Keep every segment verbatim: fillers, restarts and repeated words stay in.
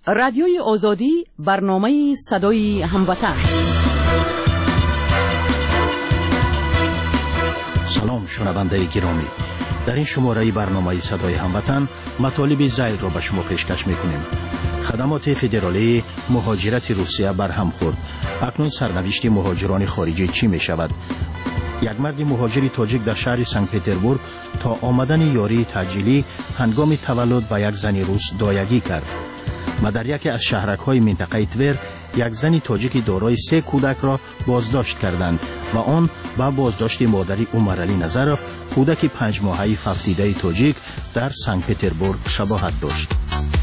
رادیوی آزادی، برنامه صدای هموطن. سلام شنونده گرامی، در این شماره برنامه صدای هموطن مطالب ذیل را به شما پیشکش میکنیم. خدمات فدرالی مهاجرت روسیه برهم خورد. اکنون سرنوشت مهاجران خارجی چی می شود؟ یک مرد مهاجری تاجیک در شهر سنت پتربورگ تا آمدن یاری تجلیلی هنگام تولد به یک زن روس دایگی کرد. و در یکی از شهرک‌های منطقه تور یک زن تاجیک دارای سه کودک را بازداشت کردند و آن با بازداشت مادری عمرعلی نظرف، کودک پنج ماهه فقیده تاجیک در سنت پتربورگ شباهت داشت.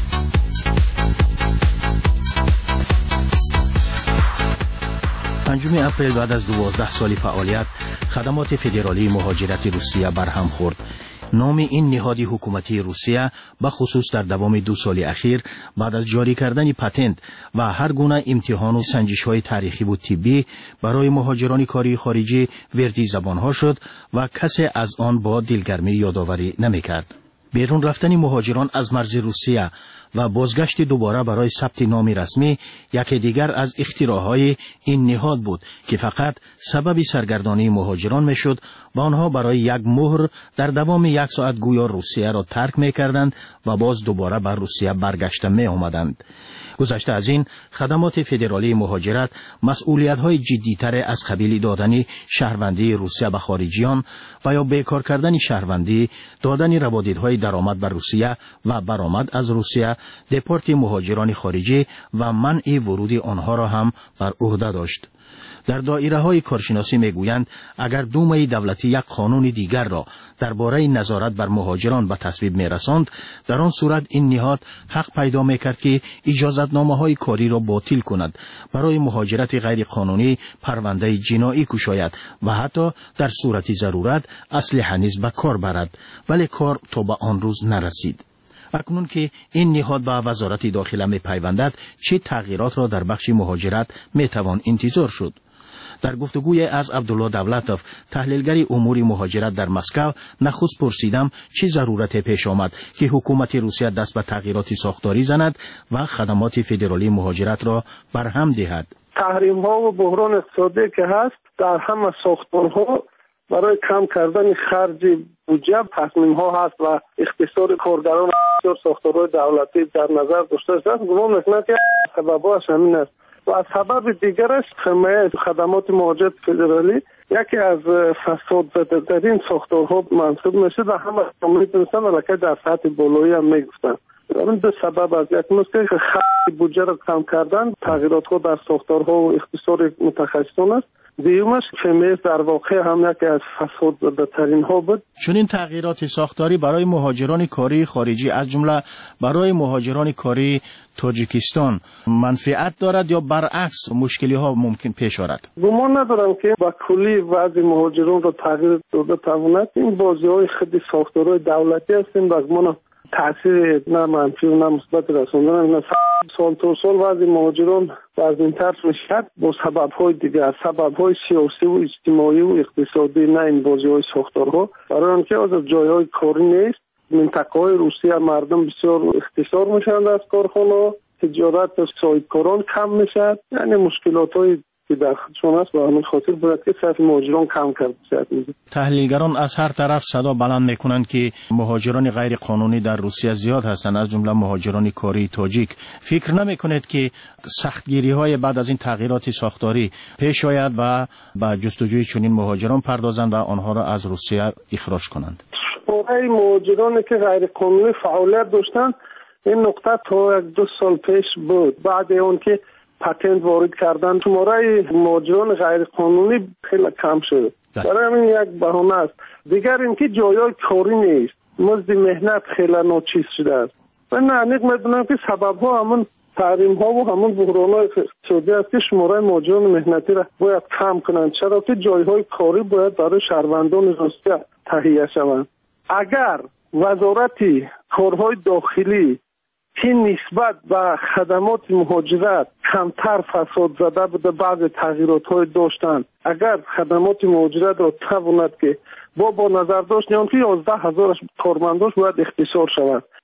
پنجم اپریل بعد از دوازده سال فعالیت، خدمات فدرالی مهاجرت روسیه برهم خورد. نام این نهاد حکومتی روسیه به خصوص در دوام دو سال اخیر بعد از جاری کردن پتنت و هر گونه امتحان و سنجش های تاریخی و طبی برای مهاجران کاری خارجی وردی زبان ها شد و کسی از آن با دلگرمی یادآوری نمی کرد. بیرون رفتن مهاجران از مرز روسیه و بازگشت دوباره برای ثبت نام رسمی یکی دیگر از اختراعهای این نهاد بود که فقط سبب سرگردانی مهاجران میشد و آنها برای یک مهر در دوام یک ساعت گویا روسیه را ترک میکردند و باز دوباره بر روسیه برگشته می آمدند. گذشته از این، خدمات فدرالی مهاجرت مسئولیت‌های جدی‌تر از قبیل دادن شهروندی روسیه به خارجیان و یا بیکار کردن شهروندی، دادن روادیدهای درآمد به روسیه و برآمد از روسیه، دپورت مهاجران خارجی و منع ورود آنها را هم بر عهده داشت. در دایره های کارشناسی میگویند اگر دومه دولتی یک قانون دیگر را درباره نظارت بر مهاجران به تصویب میرساند، در آن صورت این نهاد حق پیدا میکرد که اجازتنامه های کاری را باطل کند، برای مهاجرت غیر قانونی پرونده جنایی کشاید و حتی در صورت ضرورت اسلحه نیز به کار برد، ولی کار تا به آن روز نرسید. اکنون که این نهاد با وزارت داخله می پیوندد، چه تغییرات را در بخش مهاجرت می توان انتظار شد؟ در گفتگوی از عبدالله دولتوف، تحلیلگر امور مهاجرت در مسکو، نخست پرسیدم چه ضرورت پیش آمد که حکومت روسیه دست به تغییرات ساختاری زند و خدمات فدرالی مهاجرت را برهم دهد. تحریم ها و بحران اقتصادی که هست در همه ساختارها برای کم کردن خرج بودجه تصمیم ها هست و اقتصاد کارگران و ساختارهای دولتی در نظر داشته است. گمان میکنم که سببش همین است. و از سبب دیگرش حمایت خدمات مهاجرت فدرالی یکی از فساد زده در این ساختارها منصوب میشه و همه میتونستن ولی در سطح بالایی هم میگفتن. این دو سبب از یک مسئله که خرج بودجه را کم کردن، تغییرات ها در ساختارها و اقتصاد متخصصان است. دیومش فهمیز در واقع هم یکی از فساد زده ترین ها بود. چون این تغییرات ساختاری برای مهاجران کاری خارجی از جمله برای مهاجران کاری تاجیکستان منفعت دارد یا برعکس مشکلی ها ممکن پیش آرد؟ گمان ندارم که با کلی وضع مهاجران را تغییر داده تواند. این بازی های خیلی ساختارهای دولتی هستیم و گمان تأثیر نه منفی و نه مثبت رساندن. سال تا سال وضع مهاجران وزن‌تر میشد با سبب‌های دیگر، سبب‌های سیاسی و اجتماعی و اقتصادی، نه این بازی‌های ساختارها. برای آنکه از جای‌های کاری نیست، منطقه‌های روسیه مردم بسیار اختصار میشن از کارخانه، تجارت صاحبکاران کم میشد، یعنی مشکلات‌های که در خودشون است و همین خاطر باید که سطح مهاجران کم کرد بشه. تحلیلگران از هر طرف صدا بلند میکنند که مهاجران غیر قانونی در روسیه زیاد هستند، از جمله مهاجران کاری تاجیک. فکر نمیکنید که سختگیری های بعد از این تغییرات ساختاری پیش آید و با جستجوی چنین مهاجران پردازند و آنها را از روسیه اخراج کنند؟ شماره مهاجرانی که غیر قانونی فعالیت داشتند این نقطه تا یک دو سال پیش بود. بعد اون که پتنت وارد کردن، شماره مهاجران غیر قانونی خیلی کم شد. برای همین یک بهانه است. دیگر اینکه جایای کاری نیست، مزد مهنت خیلی ناچیز شده است. من عمیق میدونم که سبب ها همون تحریم ها و همون بحران های اقتصادی است که شماره مهاجران مهنتی را باید کم کنند، چرا که جایهای کاری باید برای شهروندان روسیه تهیه شوند. اگر وزارت کارهای داخلی که نسبت به خدمات مهاجرت کمتر فساد زده بوده، بعض تغییرات های داشتند، اگر خدمات مهاجرت را تواند که با با نظر داشت نیان که یازده هزارش کارمنداش باید اختصار شود،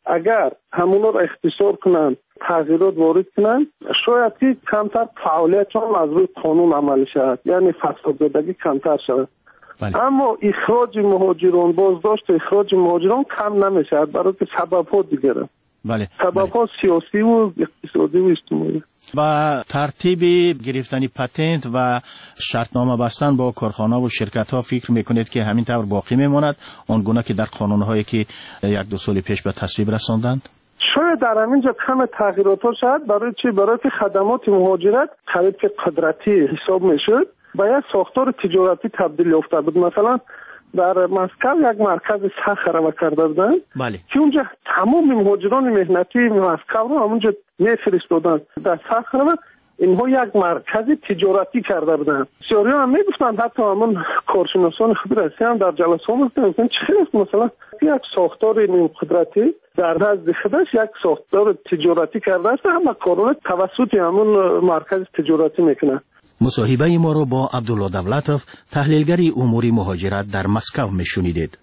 اگر همونا را اختصار کنند، تغییرات وارد کنند، شاید که کمتر فعالیت هم از روی قانون عمل شود، یعنی فساد زدگی کمتر شود. بله. اما اخراج مهاجران، بازداشت اخراج مهاجران کم نمیشود برای که سبب‌ها دیگره. بله. سبب‌ها سیاسی و اقتصادی و اجتماعی. و ترتیب گرفتن پتنت و شرطنامه بستن با کارخانه و شرکت ها فکر میکنید که همین طور باقی میماند آنگونه که در قانون‌هایی که یک دو سال پیش به تصویب رساندند؟ شاید در همینجا کم تغییرات ها شد. برای چی؟ برای که خدمات مهاجرت خرید که قدرتی حساب میشد و یک ساختار تجارتی تبدیل یافته بود. مثلا در مسکو یک مرکز سخر و کرده بودند. بله. که اونجا تمام مهاجران مهنتی مسکو رو همونجا میفرستادند در سخر و اینها یک مرکز تجارتی کرده بودند. بسیاری هم میگفتند، حتی همون کارشناسان خود رسی هم در جلسه ها میگفتند چه مثلا یک ساختار نیم قدرتی در نزد خودش یک ساختار تجارتی کرده است، همه کارونه توسط همون مرکز تجارتی میکنه. مصاحبه ما رو با عبدالله دولتوف، تحلیلگر امور مهاجرت در مسکو میشنیدید.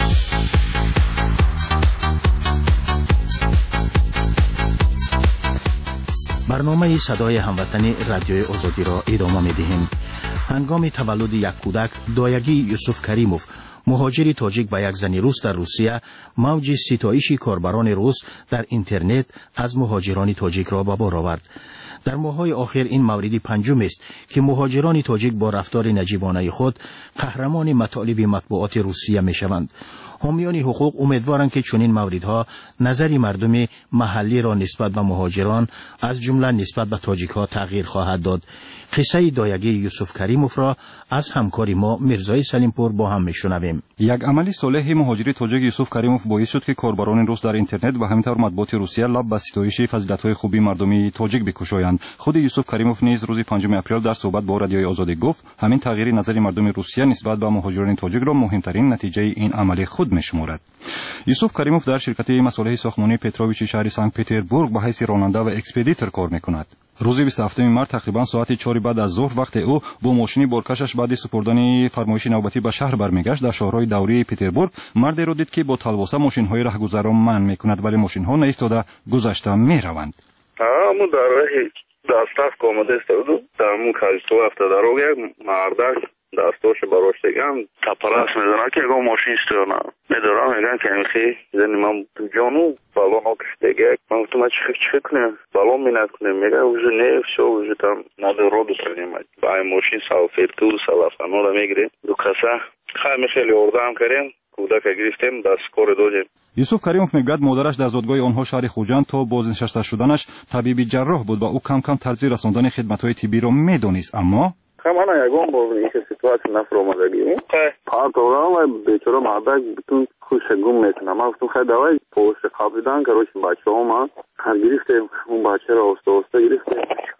برنامه صدای هموطنی رادیوی آزادی را ادامه می‌دهیم. هنگام تولد یک کودک، دایگی یوسف کریموف، مهاجری تاجیک با یک زن روس در روسیه، موج ستایش کاربران روس در اینترنت از مهاجران تاجیک را به بار آورد. در ماه‌های آخر این موردی پنجم است که مهاجران تاجیک با رفتار نجیبانه خود قهرمان مطالب مطبوعات روسیه میشوند. حامیان حقوق امیدوارند که چنین موردها نظر مردم محلی را نسبت به مهاجران از جمله نسبت به تاجیک‌ها تغییر خواهد داد. قصه دایگی یوسف کریموف را از همکاری ما میرزای سلیمپور با هم میشنویم. یک عملی صلح مهاجری تاجیک یوسف کریموف باعث شد که کاربران روس در اینترنت و همینطور مطبوعات روسیه لب به ستایش فضیلت‌های خوبی مردمی تاجیک بکشایند. خود یوسف کریموف نیز روز پنجم اپریل در صحبت با رادیوی آزادی گفت همین تغییر نظر مردم روسیه نسبت به مهاجران تاجیک را مهمترین نتیجه این عمل خود می‌شمارد. یوسف کریموف در شرکت مصالح ساختمانی پتروویچ شهر سنت پتربورگ به حیث راننده و اکسپدیتور کار می‌کند. روز بیست و هفتم مارس تقریبا ساعت چهار بعد از ظهر وقت او با ماشین بارکشش بعد سپردن فرمایش نوبتی به شهر برمیگشت، در شهرهای دوری پتربورگ مردی را دید که با تلواسه ماشین‌های راهگذر را منع می‌کند ولی ماشین‌ها نایستاده گذشته می‌روند. همون در راه دستاف آمده است و در مون کاریستو هفته دروغ یک مردک دستاش براش دیگم تپلاس میدونن که اگه ماشین استرنا میدارم میگن که میخی زنی من جانو بالون آکش دیگه من گفتم چه چه کنم بالون مینت کنم میگه وجه نیف شو وجه تام نده رو بسنیم با این ماشین سالفیرتو سالفانو را میگیریم دو کسا خیلی خیلی اردام کردیم کودک گرفتیم دست کار دادیم. یوسف کریموف میگوید مادرش در زادگاه آنها شهر خوجند تا بازنشسته شدنش طبیب جراح بود و او کم کم طرز رساندن خدمت‌های طبی را میدانست، اما همانا یگان با این سیتواسیون نفر اومدگی پارت اورام و بیچاره مردک بتون خوش گم میکنه. من گفتم خیلی دوای پوست خوابیدن که روش بچه ها ما هر گرفتیم اون بچه را استه استه گرفتیم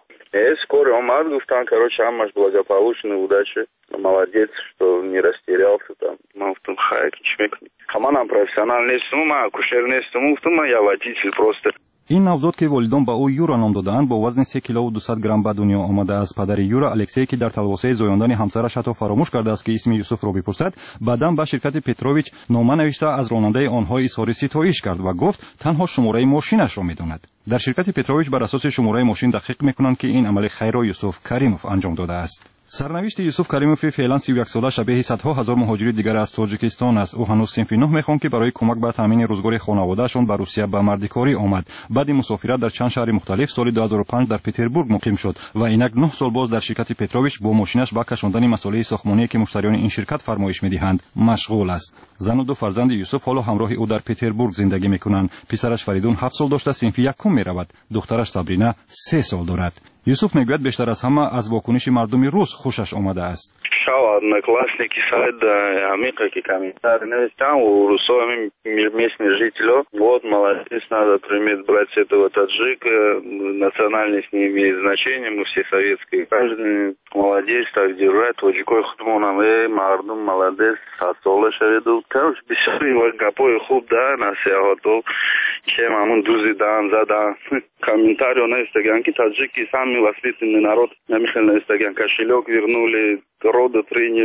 скоро омад гуфтан короче ҳамаш благополучно удача молодец что не растерялся там. Man гуфтам хай чӣ мекунӣ манам профессионал нестам ман акушер нестам гуфтам ман я водитель просто. این نوزاد که والدان به او یورا نام دادند با وزن سه کیلو و دویست گرم به دنیا آمده از پدر یورا الکسی که در تلواسه زایاندن همسرش حتی فراموش کرده است که اسم یوسف را بپرسد، بعداً به شرکت پتروویچ نامه نوشته از راننده آنها اظهار ستایش کرد و گفت تنها شماره ماشینش را میداند. در شرکت پتروویچ بر اساس شماره ماشین دقیق میکنند که این عمل خیر را یوسف کریموف انجام داده است. سرنوشت یوسف کریموف فعلا سی و یک ساله شبیه صدها هزار مهاجر دیگر از تاجیکستان است. او هنوز صنف نه میخوان که برای کمک به تامین روزگار خانواده‌شان به روسیه به مردکاری آمد. بعد مسافرت در چند شهر مختلف سال دو هزار و پنج در پتربورگ مقیم شد و اینک نه سال باز در شرکت پتروویچ با ماشینش به کشاندن مصالح ساختمانی که مشتریان این شرکت فرمایش میدهند مشغول است. زن و دو فرزند یوسف حالا همراه او در پتربورگ زندگی میکنند. پسرش فریدون هفت سال داشته صنف یکم میرود. دخترش صبرینا سه سال دارد. یوسف میگوید بیشتر از همه از واکنش مردم روس خوشش آمده است. Шел одноклассники сайта Амика, какие комментарии навестям у русского местных жителей. Вот, молодец, надо приметь брать с этого таджика. Национальность не имеет значения, мы все советские граждане. Молодец, так держать. Таджикой худмонам, эй, мардум, молодец, сасола шаведу. Короче, бисёри вагапой худ, да, нас я готов. Чем амун дузи дан, задан. Комментарии на инстаграме, таджики сами воспитанный народ. На Михаил на инстаграме кошелек вернули. рода приняли.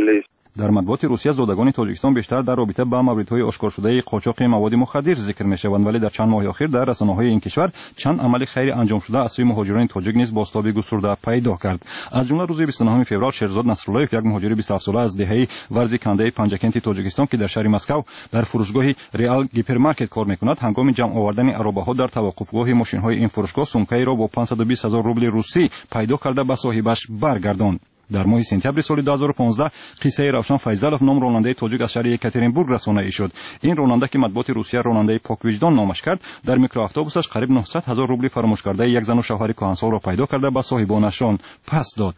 در مطبوعات روسیه زادگان تاجیکستان بیشتر در رابطه با موردهای آشکار شده قاچاق مواد مخدر ذکر میشوند، ولی در چند ماه اخیر در رسانه‌های این کشور چند عمل خیری انجام شده از سوی مهاجران تاجیک نیز بازتابی گسترده پیدا کرد. از جمله روز بیست و نهم فوریه شیرزاد نصراللهیف، یک مهاجر بیست و هفت ساله از دهه ورزی کنده پنجکنت تاجیکستان که در شهر مسکو در فروشگاه ریال گیپرمارکت کار میکند، هنگام جمع آوردن ارابه‌ها در توقفگاه ماشین‌های این فروشگاه سومکه‌ای را با پانصد و بیست هزار روبل روسی پیدا کرده به صاحبش برگرداند. در ماه سپتامبر سال دو هزار و پانزده قصه روشن فیضلوف نام راننده تاجیک از شهر یکاترینبورگ رسانه‌ای شد. این راننده که مطبوعات روسیه راننده پاکوجدان نامش کرد، در میکرواتوبوسش قریب نهصد هزار روبل فراموش کرده یک زن و شوهر کهنسال را پیدا کرده به صاحبانشان پس داد.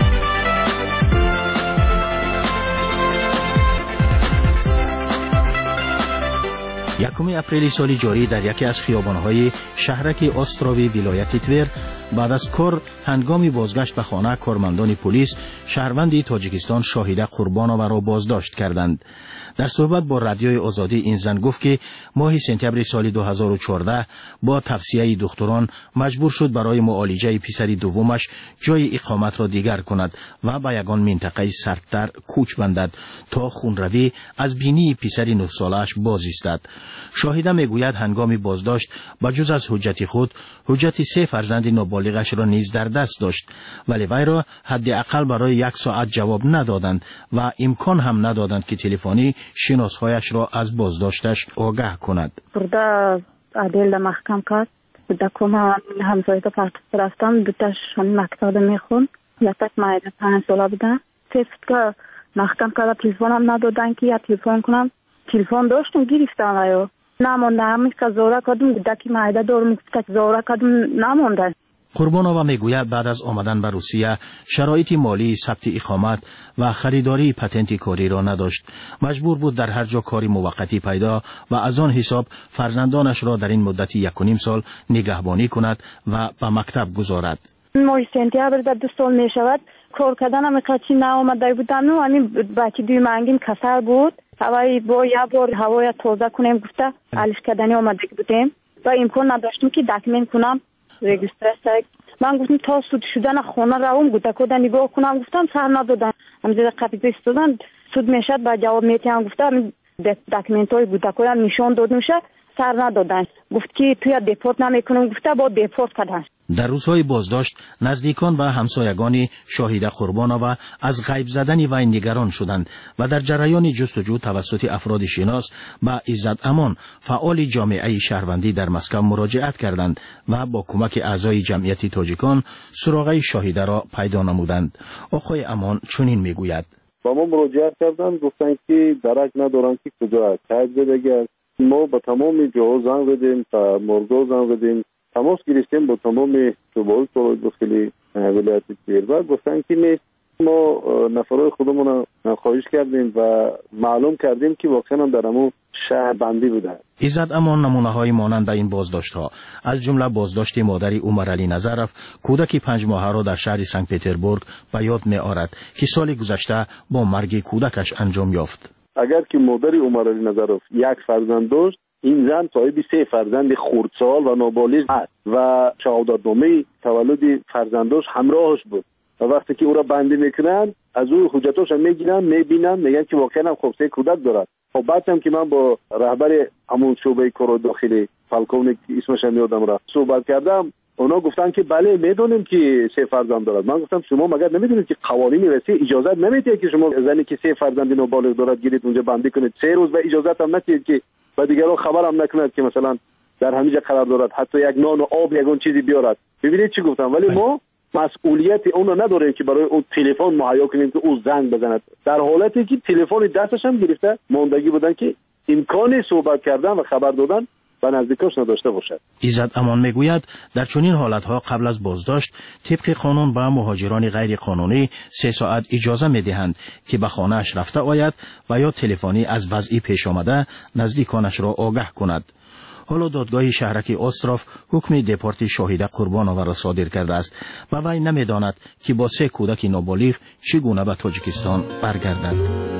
یکم اپریل سال جاری در یکی از خیابان‌های شهرک استراوی ولایت تور بعد از کار هنگامی بازگشت به خانه کارمندان پلیس شهروندی تاجیکستان شاهده قربانووا را بازداشت کردند. در صحبت با رادیوی آزادی این زن گفت که ماه سپتامبر سال دو هزار و چهارده با توصیه دکتران مجبور شد برای معالجه پسری دومش جای اقامت را دیگر کند و به یگان منطقه سردتر کوچ بندد تا خونروی از بینی پسر نه سالش باز ایستد. شاهده میگوید هنگامی بازداشت بجز از حجت خود حجت سه فرزند نابالغش را نیز در دست داشت، ولی وی را حداقل برای یک ساعت جواب ندادند و امکان هم ندادند که تلفنی شناسهایش را از بازداشتش آگاه کند. برده عدل محکم کرد. در کما همسایه تا پرت رفتم دوتاش هم مکتب میخون. یکت مایده پنج ساله بودن. تفت که محکم کرد تلفن هم ندادن که یا تلفن کنم. تلفن داشتم گرفتم ویو. نمانده همیش که زوره کدوم دکی مایده دارم که زوره کدوم نمانده. قربانووا میگوید بعد از آمدن به روسیه شرایط مالی ثبت اقامت و خریداری پتنت کاری را نداشت. مجبور بود در هر جا کاری موقتی پیدا و از آن حساب فرزندانش را در این مدت یک و نیم سال نگهبانی کند و به مکتب گذارد. ماه سپتامبر در دو سال می شود کار کردن هم کچی نآمده بودم و همین بچه دوی منگیم کسر بود. هوای با یک بار هوای تازه کنیم گفته علش کردنی آمده بودیم و امکان نداشتم که داکمنت کنم رجیستر. من گفتم تا سود شدن خونه روم گفته کدن نگاه کنم گفتم سر ندادن همزده قبیزه استادن سود میشد با جواب میتیم گفتم داکمنت های گفته کدن نشان داد میشه سر ندادن گفت که توی دیپورت نمیکنم گفته با دیپورت کردن. در روزهای بازداشت نزدیکان و همسایگان شاهده قربانووا از غیب زدن وی نگران شدند و در جریان جستجو توسط افراد شناس به عزت امان فعال جامعه شهروندی در مسکو مراجعت کردند و با کمک اعضای جمعیت تاجیکان سراغ شاهده را پیدا نمودند. آقای امان چنین میگوید: با ما مراجعت کردند گفتند که درک ندارند که کجا است بگه. ما با تمام جاها زنگ زدیم تا مرگا زنگ زدیم تماس گرفتیم با تمام شعبه‌های داخلی ولایت تور گفتن که نیست. ما نفرای خودمون خواهش کردیم و معلوم کردیم که واقعا در همون شهر بندی بودن. عزت امان نمونه‌های مانند این بازداشت‌ها از جمله بازداشت مادر عمر علی نظرف کودک پنج ماهه را در شهر سنت پترزبورگ به یاد می‌آورد که سال گذشته با مرگ کودکش انجام یافت. اگر که مادر عمر علی نظرف یک فرزند داشت، این زن صاحب سه فرزند خردسال و نابالغ است و شهادتنامه تولد فرزندش همراهش بود و وقتی که او را بندی میکنن از او حجتاش هم میگیرن میبینن میگن که واقعا هم خب سه کودک دارد. خب بعد هم که من با رهبر همون شعبه کار داخلی فالکونیک اسمش هم یادم رفت صحبت کردم، اونا گفتن که بله میدونیم که سه فرزند دارد. من گفتم شما مگر نمیدونید که قوانین رسمی اجازه نمیده که شما زنی که سه فرزند نابالغ دارد گیرید اونجا بندی کنید سه روز و اجازه هم ندید که و دیگران خبر هم نکند که مثلا در همینجا قرار دارد حتی یک نان و آب یگون چیزی بیارد. ببینید چی گفتم، ولی ما مسئولیت اون رو نداریم که برای اون تلفن مهیا کنیم که او زنگ بزند، در حالتی که تلفن دستش هم گرفته ماندگی بودن که امکان صحبت کردن و خبر دادن و نزدیکاش نداشته باشد. عزت امان میگوید در چنین حالتها قبل از بازداشت طبق قانون به مهاجران غیر قانونی سه ساعت اجازه میدهند که به خانه‌اش رفته آید و یا تلفنی از وضعی پیش آمده نزدیکانش را آگاه کند. حالا دادگاه شهرک استراف حکم دپورت شاهده قربانووا را صادر کرده است و وی نمیداند که با سه کودک نابالغ چگونه به تاجیکستان برگردد.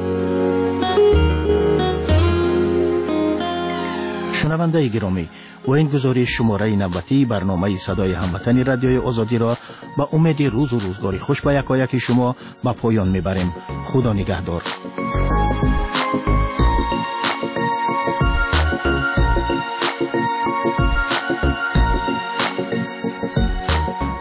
شنونده گرامی، با این گزارش شماره نوبتی برنامه صدای هموطن رادیوی آزادی را با امید روز و روزگاری خوش به یکایک شما به پایان میبریم. خدا نگهدار.